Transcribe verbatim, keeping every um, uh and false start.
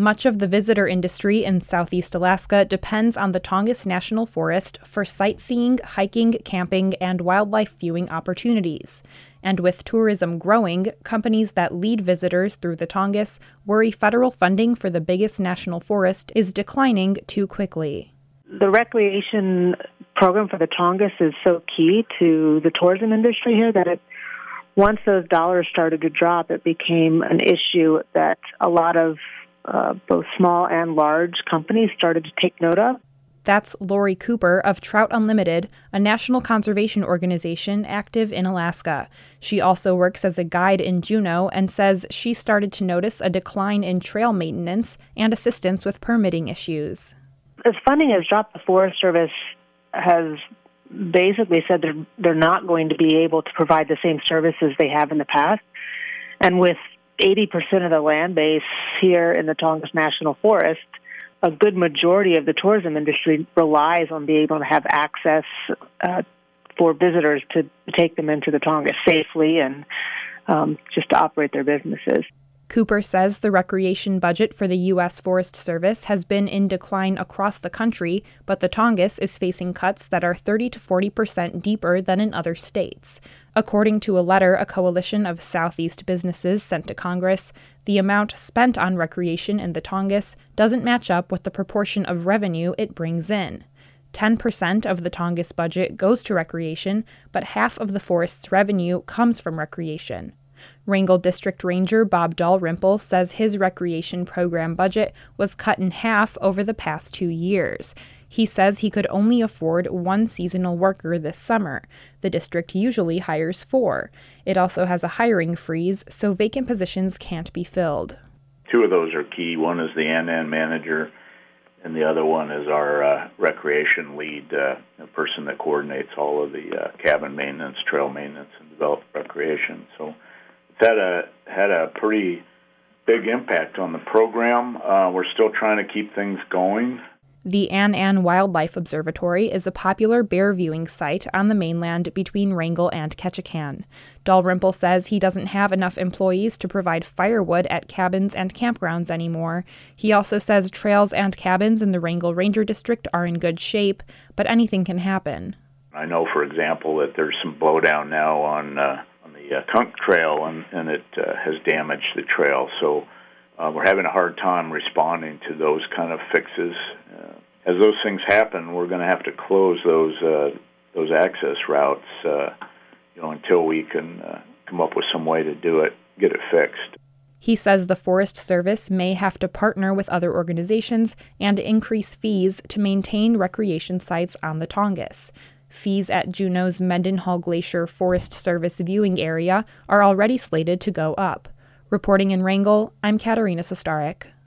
Much of the visitor industry in southeast Alaska depends on the Tongass National Forest for sightseeing, hiking, camping, and wildlife viewing opportunities. And with tourism growing, companies that lead visitors through the Tongass worry federal funding for the biggest national forest is declining too quickly. The recreation program for the Tongass is so key to the tourism industry here that it, once those dollars started to drop, it became an issue that a lot of uh, both small and large companies started to take note of. That's Lori Cooper of Trout Unlimited, a national conservation organization active in Alaska. She also works as a guide in Juneau and says she started to notice a decline in trail maintenance and assistance with permitting issues. As funding has dropped, the Forest Service has basically said they're, they're not going to be able to provide the same services they have in the past. And with eighty percent of the land base here in the Tongass National Forest, a good majority of the tourism industry relies on being able to have access uh, for visitors to take them into the Tongass safely and um, just to operate their businesses. Cooper says the recreation budget for the U S Forest Service has been in decline across the country, but the Tongass is facing cuts that are thirty to forty percent deeper than in other states. According to a letter a coalition of Southeast businesses sent to Congress, the amount spent on recreation in the Tongass doesn't match up with the proportion of revenue it brings in. ten percent of the Tongass budget goes to recreation, but half of the forest's revenue comes from recreation. Wrangell District Ranger Bob Dalrymple says his recreation program budget was cut in half over the past two years. He says he could only afford one seasonal worker this summer. The district usually hires four. It also has a hiring freeze, so vacant positions can't be filled. Two of those are key. One is the N N manager, and the other one is our uh, recreation lead, uh, a person that coordinates all of the uh, cabin maintenance, trail maintenance, and developed recreation. So it's had a had a pretty big impact on the program. Uh, we're still trying to keep things going. The An An Wildlife Observatory is a popular bear viewing site on the mainland between Wrangell and Ketchikan. Dalrymple says he doesn't have enough employees to provide firewood at cabins and campgrounds anymore. He also says trails and cabins in the Wrangell Ranger District are in good shape, but anything can happen. I know, for example, that there's some blowdown now on uh, on the uh, Kunk Trail, and, and it uh, has damaged the trail. So uh, we're having a hard time responding to those kind of fixes. Uh, as those things happen, we're going to have to close those uh, those access routes, uh, you know, until we can uh, come up with some way to do it, get it fixed. He says the Forest Service may have to partner with other organizations and increase fees to maintain recreation sites on the Tongass. Fees at Juneau's Mendenhall Glacier Forest Service viewing area are already slated to go up. Reporting in Wrangell, I'm Katerina Sostarek.